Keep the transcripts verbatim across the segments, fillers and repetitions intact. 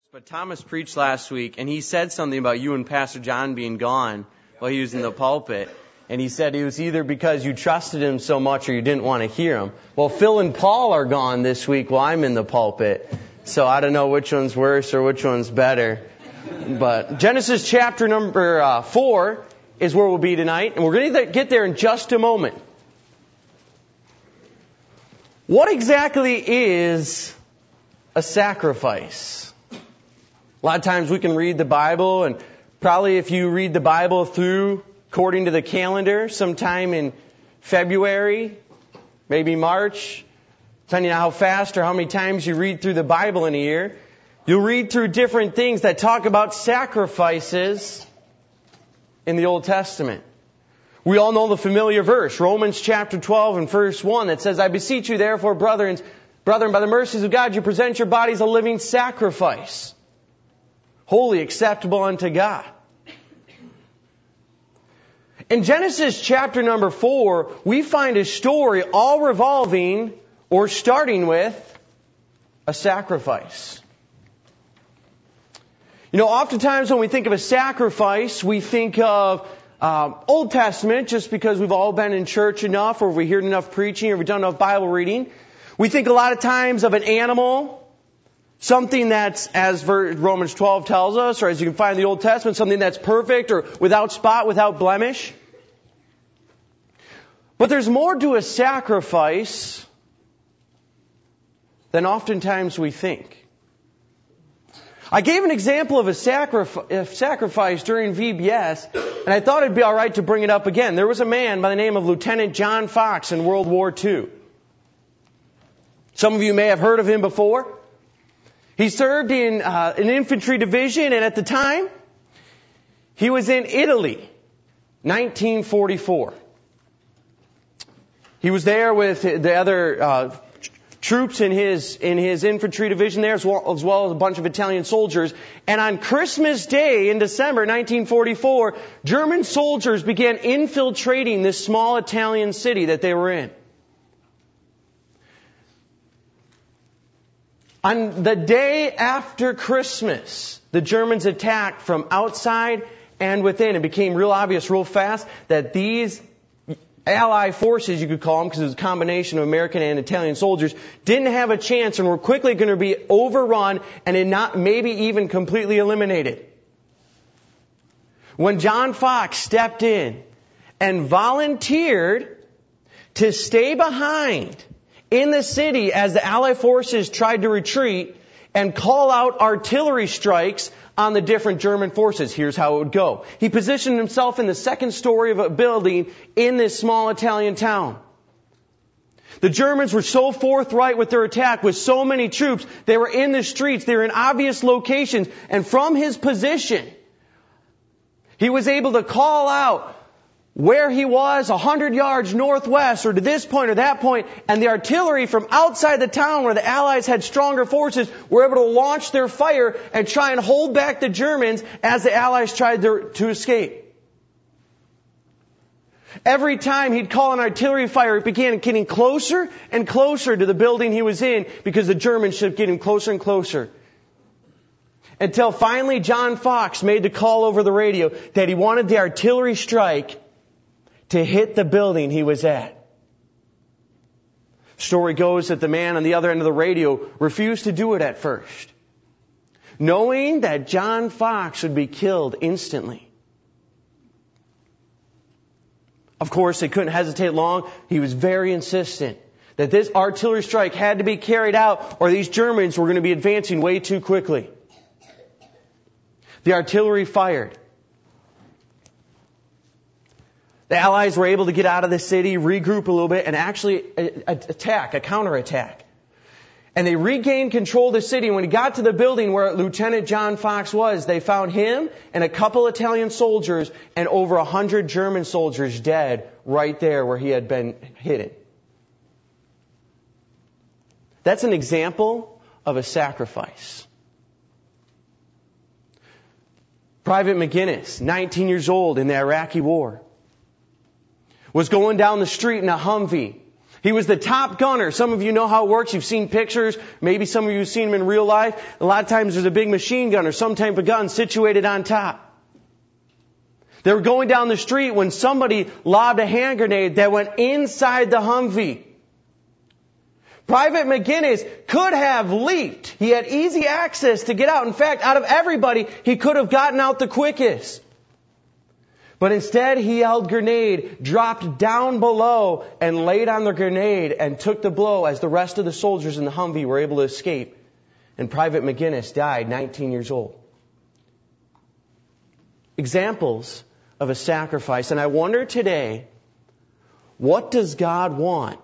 But Thomas preached last week, and he said something about you and Pastor John being gone while he was in the pulpit. And he said it was either because you trusted him so much or you didn't want to hear him. Well, Phil and Paul are gone this week while I'm in the pulpit. So I don't know which one's worse or which one's better. But Genesis chapter number uh, four is where we'll be tonight. And we're going to get there in just a moment. What exactly is a sacrifice? A lot of times we can read the Bible, and probably if you read the Bible through according to the calendar, sometime in February, maybe March, depending on how fast or how many times you read through the Bible in a year, you'll read through different things that talk about sacrifices in the Old Testament. We all know the familiar verse, Romans chapter twelve and verse one, that says, I beseech you therefore, brethren, brethren, by the mercies of God, you present your bodies a living sacrifice, holy, acceptable unto God. In Genesis chapter number four, we find a story all revolving or starting with a sacrifice. You know, oftentimes when we think of a sacrifice, we think of um, Old Testament, just because we've all been in church enough, or we heard enough preaching, or we've done enough Bible reading. We think a lot of times of an animal, something that's, as Romans twelve tells us, or as you can find in the Old Testament, something that's perfect or without spot, without blemish. But there's more to a sacrifice than oftentimes we think. I gave an example of a sacrifice, sacrifice during V B S, and I thought it'd be all right to bring it up again. There was a man by the name of Lieutenant John Fox in World War Two. Some of you may have heard of him before. He served in uh, an infantry division, and at the time, he was in Italy, nineteen forty-four. He was there with the other uh, troops in his in his infantry division there, as well, as well as a bunch of Italian soldiers. And on Christmas Day in December nineteen forty-four, German soldiers began infiltrating this small Italian city that they were in. On the day after Christmas, the Germans attacked from outside and within. It became real obvious real fast that these Allied forces, you could call them, because it was a combination of American and Italian soldiers, didn't have a chance and were quickly going to be overrun and not maybe even completely eliminated. When John Fox stepped in and volunteered to stay behind in the city as the Allied forces tried to retreat and call out artillery strikes on the different German forces. Here's how it would go. He positioned himself in the second story of a building in this small Italian town. The Germans were so forthright with their attack with so many troops. They were in the streets. They were in obvious locations. And from his position, he was able to call out where he was, a hundred yards northwest, or to this point or that point, and the artillery from outside the town where the Allies had stronger forces were able to launch their fire and try and hold back the Germans as the Allies tried to, to escape. Every time he'd call an artillery fire, it began getting closer and closer to the building he was in, because the Germans kept getting closer and closer. Until finally John Fox made the call over the radio that he wanted the artillery strike to hit the building he was at. Story goes that the man on the other end of the radio refused to do it at first, knowing that John Fox would be killed instantly. Of course, they couldn't hesitate long. He was very insistent that this artillery strike had to be carried out, or these Germans were going to be advancing way too quickly. The artillery fired. The Allies were able to get out of the city, regroup a little bit, and actually attack, a counterattack. And they regained control of the city. When he got to the building where Lieutenant John Fox was, they found him and a couple Italian soldiers and over a hundred German soldiers dead right there where he had been hidden. That's an example of a sacrifice. Private McGinnis, nineteen years old in the Iraqi war, was going down the street in a Humvee He was the top gunner. Some of you know how it works. You've seen pictures. Maybe some of you have seen him in real life. A lot of times there's a big machine gun or some type of gun situated on top. They were going down the street when somebody lobbed a hand grenade that went inside the Humvee. Private McGinnis could have leaped. He had easy access to get out. In fact, out of everybody, he could have gotten out the quickest. But instead, he held grenade, dropped down below, and laid on the grenade and took the blow as the rest of the soldiers in the Humvee were able to escape. And Private McGinnis died nineteen years old. Examples of a sacrifice. And I wonder today, what does God want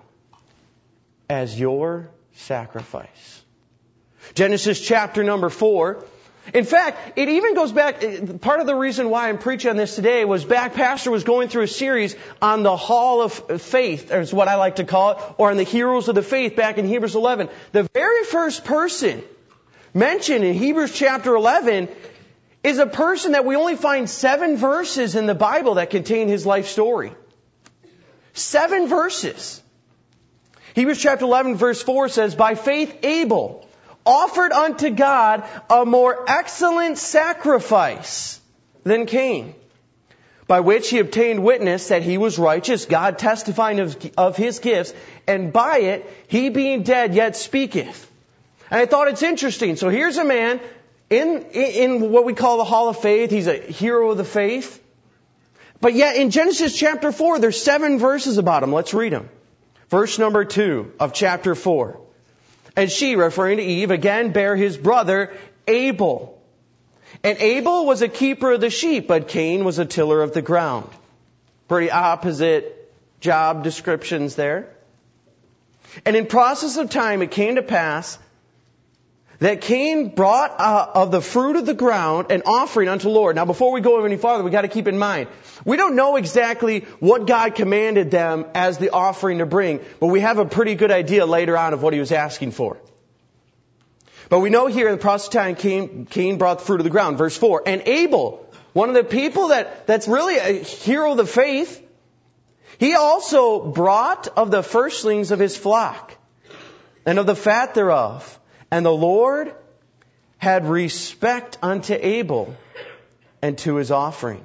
as your sacrifice? Genesis chapter number four. In fact, it even goes back, part of the reason why I'm preaching on this today was back, Pastor was going through a series on the Hall of Faith, is what I like to call it, or on the heroes of the faith back in Hebrews eleven. The very first person mentioned in Hebrews chapter eleven is a person that we only find seven verses in the Bible that contain his life story. Seven verses. Hebrews chapter eleven verse four says, by faith Abel offered unto God a more excellent sacrifice than Cain, by which he obtained witness that he was righteous, God testifying of, of his gifts, and by it he being dead yet speaketh. And I thought it's interesting. So here's a man in, in what we call the Hall of Faith. He's a hero of the faith. But yet in Genesis chapter four, there's seven verses about him. Let's read them. Verse number two of chapter four. And she, referring to Eve, again bare his brother Abel. And Abel was a keeper of the sheep, but Cain was a tiller of the ground. Pretty opposite job descriptions there. And in process of time, it came to pass that Cain brought uh, of the fruit of the ground an offering unto the Lord. Now, before we go any farther, we got to keep in mind, we don't know exactly what God commanded them as the offering to bring, but we have a pretty good idea later on of what he was asking for. But we know here in the process of time, Cain, Cain brought the fruit of the ground. Verse four. And Abel, one of the people that, that's really a hero of the faith, he also brought of the firstlings of his flock and of the fat thereof. And the Lord had respect unto Abel and to his offering.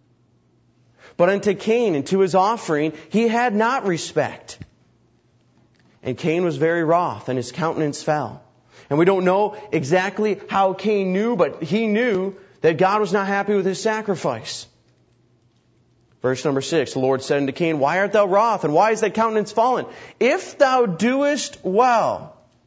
But unto Cain and to his offering he had not respect. And Cain was very wroth, and his countenance fell. And we don't know exactly how Cain knew, but he knew that God was not happy with his sacrifice. Verse number six, the Lord said unto Cain, why art thou wroth, and why is thy countenance fallen? If thou doest well,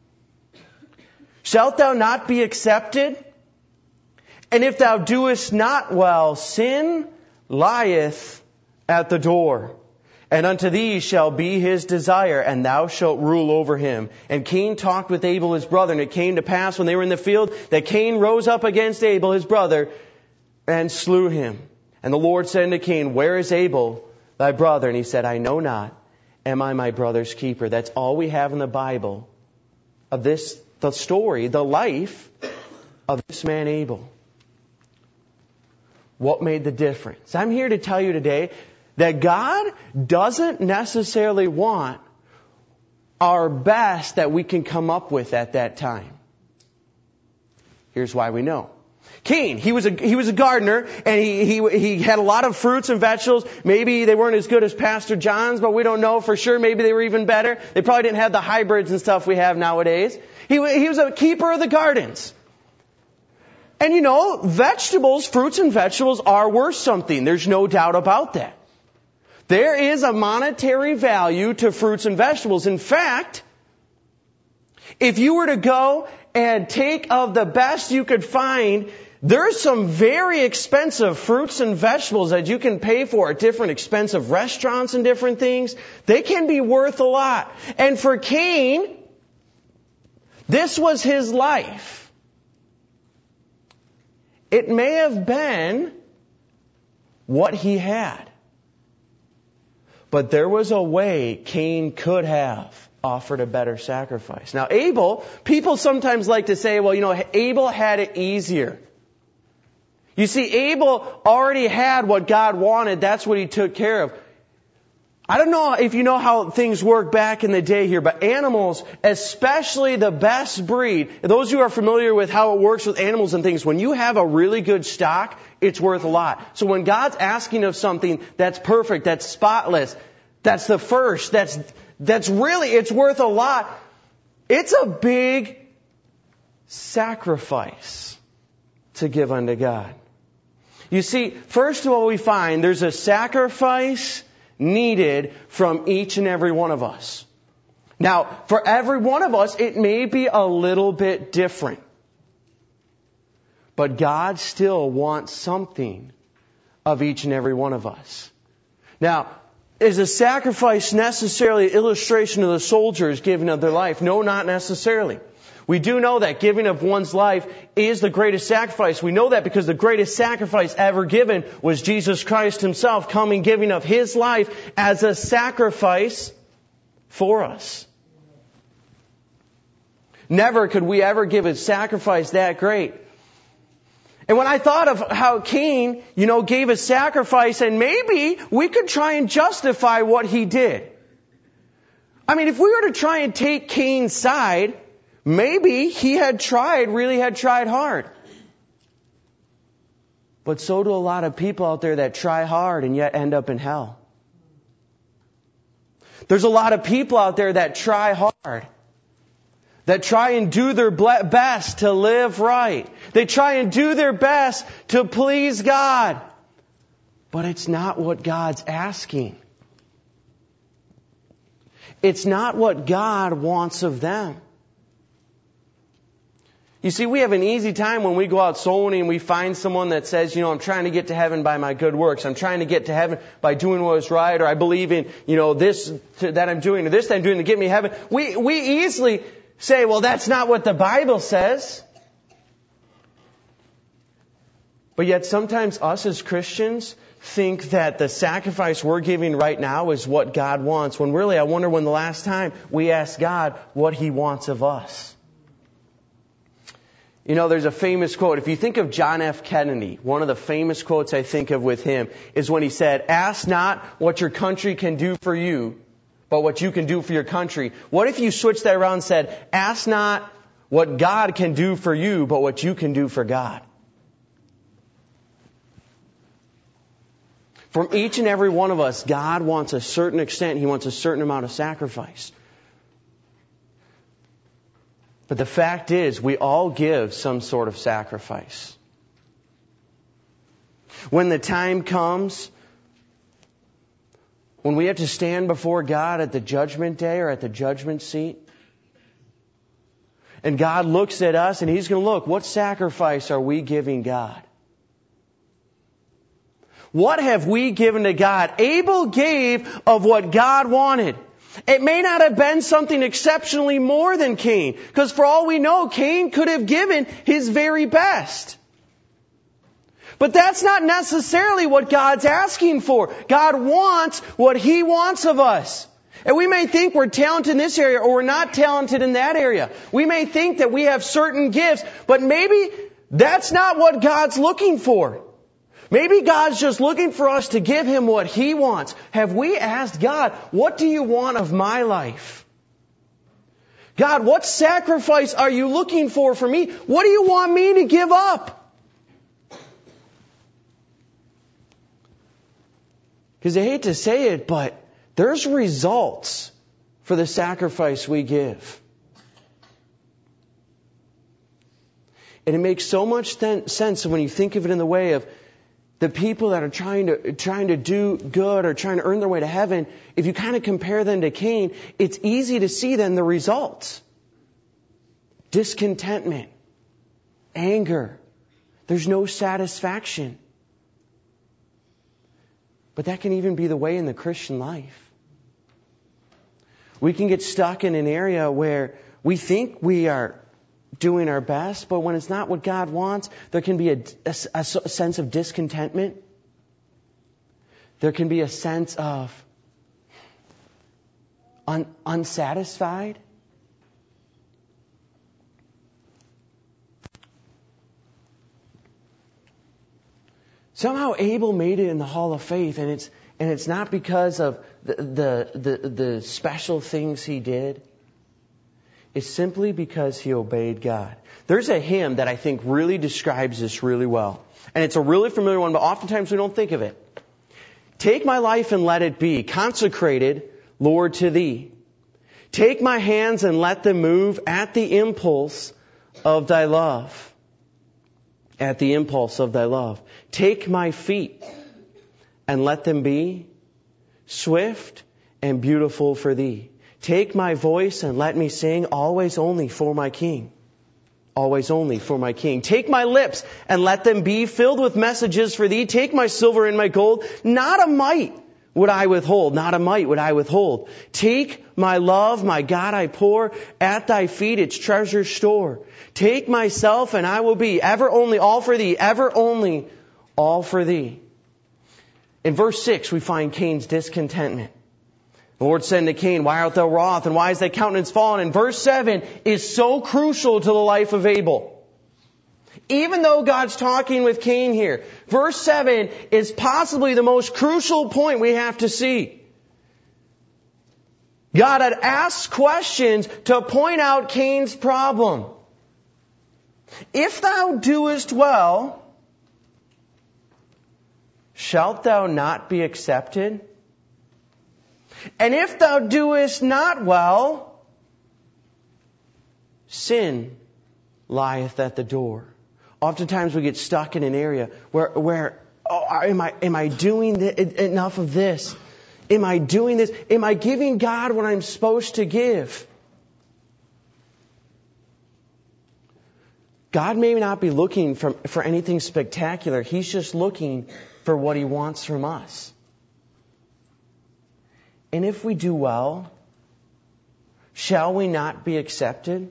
shalt thou not be accepted? And if thou doest not well, sin lieth at the door. And unto thee shall be his desire, and thou shalt rule over him. And Cain talked with Abel his brother, and it came to pass when they were in the field that Cain rose up against Abel his brother and slew him. And the Lord said unto Cain, where is Abel thy brother? And he said, I know not. Am I my brother's keeper? That's all we have in the Bible of this, the story, the life of this man Abel. What made the difference? I'm here to tell you today that God doesn't necessarily want our best that we can come up with at that time. Here's why we know. Cain, he was a, he was a gardener, and he, he, he had a lot of fruits and vegetables. Maybe they weren't as good as Pastor John's, but we don't know for sure. Maybe they were even better. They probably didn't have the hybrids and stuff we have nowadays. He, he was a keeper of the gardens. And you know, vegetables, fruits and vegetables are worth something. There's no doubt about that. There is a monetary value to fruits and vegetables. In fact, if you were to go and take of the best you could find, there's some very expensive fruits and vegetables that you can pay for at different expensive restaurants and different things. They can be worth a lot. And for Cain, this was his life. It may have been what he had. But there was a way Cain could have offered a better sacrifice. Now, Abel, people sometimes like to say, well, you know, Abel had it easier. You see, Abel already had what God wanted. That's what he took care of. I don't know if you know how things work back in the day here, but animals, especially the best breed, those who are familiar with how it works with animals and things, when you have a really good stock, it's worth a lot. So when God's asking of something that's perfect, that's spotless, that's the first, that's, that's really, it's worth a lot, it's a big sacrifice to give unto God. You see, first of all, we find there's a sacrifice needed from each and every one of us. Now, for every one of us, it may be a little bit different. But God still wants something of each and every one of us. Now, is a sacrifice necessarily an illustration of the soldiers giving of their life? No, not necessarily. We do know that giving of one's life is the greatest sacrifice. We know that because the greatest sacrifice ever given was Jesus Christ Himself coming, giving of His life as a sacrifice for us. Never could we ever give a sacrifice that great. And when I thought of how Cain, you know, gave a sacrifice, and maybe we could try and justify what he did. I mean, if we were to try and take Cain's side, maybe he had tried, really had tried hard. But so do a lot of people out there that try hard and yet end up in hell. There's a lot of people out there that try hard, that try and do their best to live right. They try and do their best to please God. But it's not what God's asking. It's not what God wants of them. You see, we have an easy time when we go out soul winning and we find someone that says, you know, I'm trying to get to heaven by my good works. I'm trying to get to heaven by doing what is right. Or I believe in, you know, this to, that I'm doing or this that I'm doing to get me to heaven. We, we easily say, well, that's not what the Bible says. But yet sometimes us as Christians think that the sacrifice we're giving right now is what God wants. When really, I wonder when the last time we asked God what He wants of us. You know, there's a famous quote. If you think of John F. Kennedy, one of the famous quotes I think of with him is when he said, ask not what your country can do for you, but what you can do for your country. What if you switched that around and said, ask not what God can do for you, but what you can do for God? From each and every one of us, God wants a certain extent. He wants a certain amount of sacrifice. But the fact is, we all give some sort of sacrifice. When the time comes, when we have to stand before God at the judgment day or at the judgment seat, and God looks at us and He's going to look, what sacrifice are we giving God? What have we given to God? Abel gave of what God wanted. It may not have been something exceptionally more than Cain, because for all we know, Cain could have given his very best. But that's not necessarily what God's asking for. God wants what He wants of us. And we may think we're talented in this area or we're not talented in that area. We may think that we have certain gifts, but maybe that's not what God's looking for. Maybe God's just looking for us to give Him what He wants. Have we asked God, what do you want of my life? God, what sacrifice are you looking for for me? What do you want me to give up? Because I hate to say it, but there's results for the sacrifice we give. And it makes so much th- sense when you think of it in the way of the people that are trying to trying to do good or trying to earn their way to heaven. If you kind of compare them to Cain, it's easy to see then the results. Discontentment, anger, there's no satisfaction. But that can even be the way in the Christian life. We can get stuck in an area where we think we are doing our best, but when it's not what God wants, there can be a, a, a sense of discontentment. There can be a sense of un, unsatisfied. Somehow Abel made it in the Hall of Faith, and it's And it's not because of the, the, the, the special things he did. It's simply because he obeyed God. There's a hymn that I think really describes this really well. And it's a really familiar one, but oftentimes we don't think of it. Take my life and let it be consecrated, Lord, to thee. Take my hands and let them move at the impulse of thy love. At the impulse of thy love. Take my feet and let them be swift and beautiful for thee. Take my voice and let me sing always only for my King. Always only for my King. Take my lips and let them be filled with messages for thee. Take my silver and my gold. Not a mite would I withhold. Not a mite would I withhold. Take my love, my God, I pour at thy feet its treasure store. Take myself and I will be ever only all for thee. Ever only all for thee. In verse six, we find Cain's discontentment. The Lord said unto Cain, why art thou wroth, and why is thy countenance fallen? And verse seven is so crucial to the life of Abel. Even though God's talking with Cain here, verse seven is possibly the most crucial point we have to see. God had asked questions to point out Cain's problem. If thou doest well, shalt thou not be accepted? And if thou doest not well, sin lieth at the door. Oftentimes we get stuck in an area where, where oh, am I, am I doing th- enough of this? Am I doing this? Am I giving God what I'm supposed to give? God may not be looking for, for anything spectacular. He's just looking for what He wants from us. And if we do well, shall we not be accepted?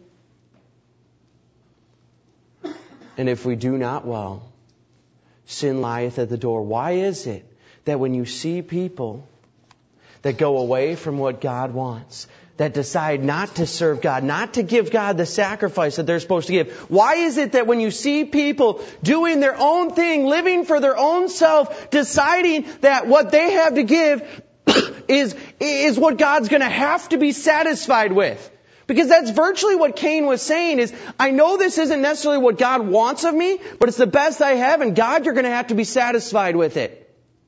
And if we do not well, sin lieth at the door. Why is it that when you see people that go away from what God wants, that decide not to serve God, not to give God the sacrifice that they're supposed to give, why is it that when you see people doing their own thing, living for their own self, deciding that what they have to give is, is what God's going to have to be satisfied with? Because that's virtually what Cain was saying is, I know this isn't necessarily what God wants of me, but it's the best I have, and God, you're going to have to be satisfied with it.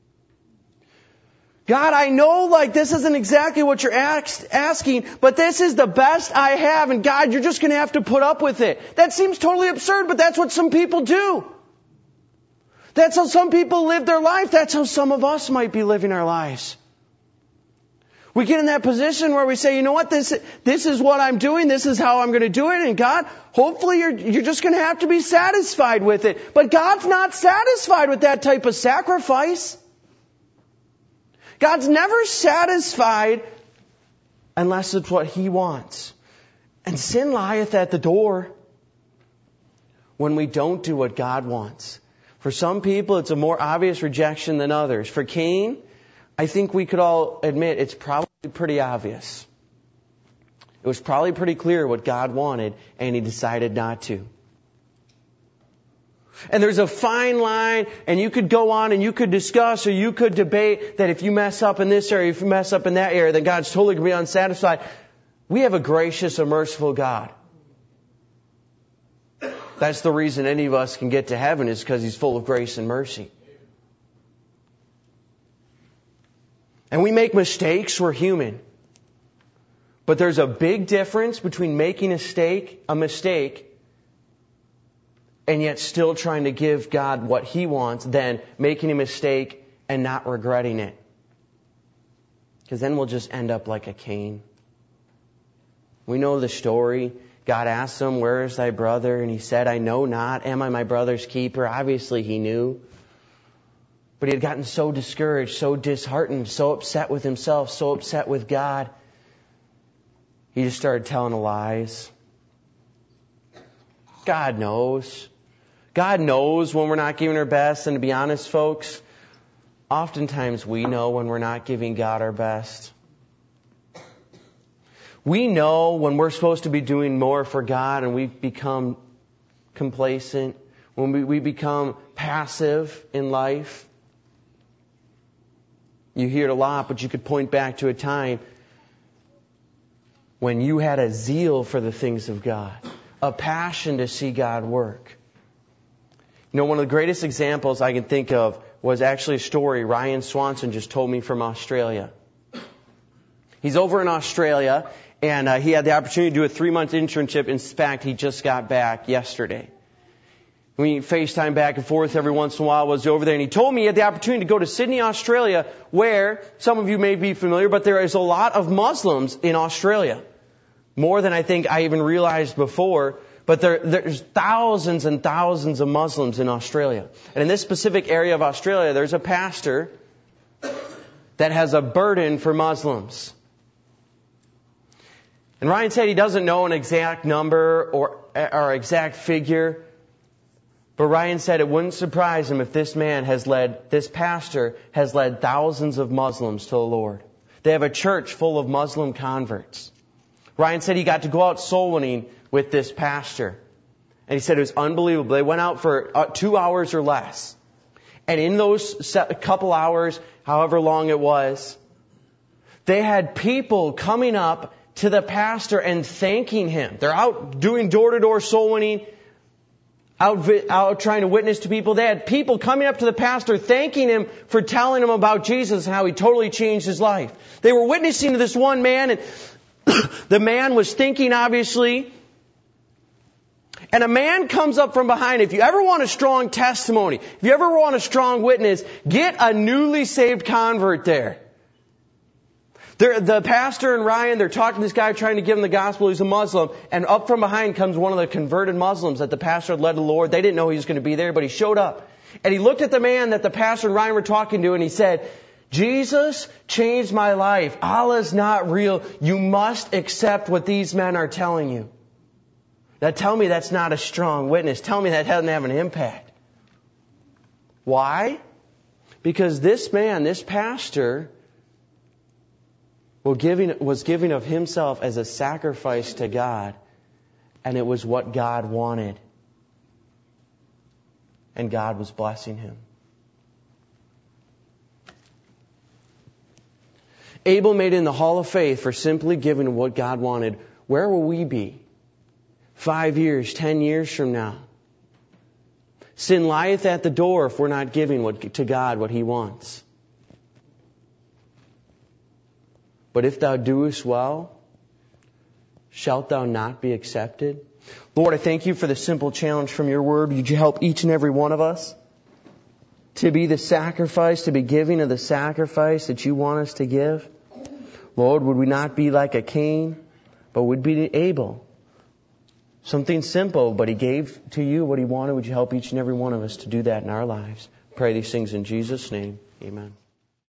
God, I know like this isn't exactly what you're ask, asking, but this is the best I have, and God, you're just going to have to put up with it. That seems totally absurd, but that's what some people do. That's how some people live their life. That's how some of us might be living our lives. We get in that position where we say, you know what, this, this is what I'm doing, this is how I'm going to do it, and God, hopefully you're, you're just going to have to be satisfied with it. But God's not satisfied with that type of sacrifice. God's never satisfied unless it's what He wants. And sin lieth at the door when we don't do what God wants. For some people, it's a more obvious rejection than others. For Cain, I think we could all admit it's probably pretty obvious. It was probably pretty clear what God wanted, and he decided not to. And there's a fine line, and you could go on and you could discuss or you could debate that if you mess up in this area, if you mess up in that area, then God's totally going to be unsatisfied. We have a gracious and merciful God. That's the reason any of us can get to heaven, is because He's full of grace and mercy. And we make mistakes, we're human. But there's a big difference between making a mistake, a mistake, and yet still trying to give God what He wants, than making a mistake and not regretting it. Because then we'll just end up like a Cain. We know the story. God asked him, where is thy brother? And he said, I know not. Am I my brother's keeper? Obviously he knew. But he had gotten so discouraged, so disheartened, so upset with himself, so upset with God. He just started telling lies. God knows. God knows when we're not giving our best. And to be honest, folks, oftentimes we know when we're not giving God our best. We know when we're supposed to be doing more for God and we've become complacent, when we, we become passive in life. You hear it a lot, but you could point back to a time when you had a zeal for the things of God, a passion to see God work. You know, one of the greatest examples I can think of was actually a story Ryan Swanson just told me from Australia. He's over in Australia, and uh, he had the opportunity to do a three-month internship. In fact, he just got back yesterday. We FaceTime back and forth every once in a while. I was over there, and he told me he had the opportunity to go to Sydney, Australia, where some of you may be familiar, but there is a lot of Muslims in Australia. More than I think I even realized before. But there, there's thousands and thousands of Muslims in Australia. And in this specific area of Australia, there's a pastor that has a burden for Muslims. And Ryan said he doesn't know an exact number or, or exact figure. But Ryan said it wouldn't surprise him if this man has led, this pastor has led thousands of Muslims to the Lord. They have a church full of Muslim converts. Ryan said he got to go out soul winning with this pastor. And he said it was unbelievable. They went out for uh, two hours or less. And in those set, couple hours, however long it was, they had people coming up to the pastor and thanking him. They're out doing door-to-door soul winning, out, out trying to witness to people. They had people coming up to the pastor thanking him for telling them about Jesus and how he totally changed his life. They were witnessing to this one man, and the man was thinking, obviously. And a man comes up from behind. If you ever want a strong testimony, if you ever want a strong witness, get a newly saved convert there. They're, the pastor and Ryan, they're talking to this guy trying to give him the gospel. He's a Muslim. And up from behind comes one of the converted Muslims that the pastor had led to the Lord. They didn't know he was going to be there, but he showed up. And he looked at the man that the pastor and Ryan were talking to, and he said, Jesus changed my life. Allah's not real. You must accept what these men are telling you. Now tell me that's not a strong witness. Tell me that doesn't have an impact. Why? Because this man, this pastor, was giving of himself as a sacrifice to God. And it was what God wanted. And God was blessing him. Abel made it in the Hall of Faith for simply giving what God wanted. Where will we be? Five years, ten years from now. Sin lieth at the door if we're not giving what, to God what He wants. But if thou doest well, shalt thou not be accepted? Lord, I thank you for the simple challenge from your word. Would you help each and every one of us to be the sacrifice, to be giving of the sacrifice that you want us to give? Lord, would we not be like a Cain, but would be Abel? Something simple, but he gave to you what he wanted. Would you help each and every one of us to do that in our lives? Pray these things in Jesus' name. Amen.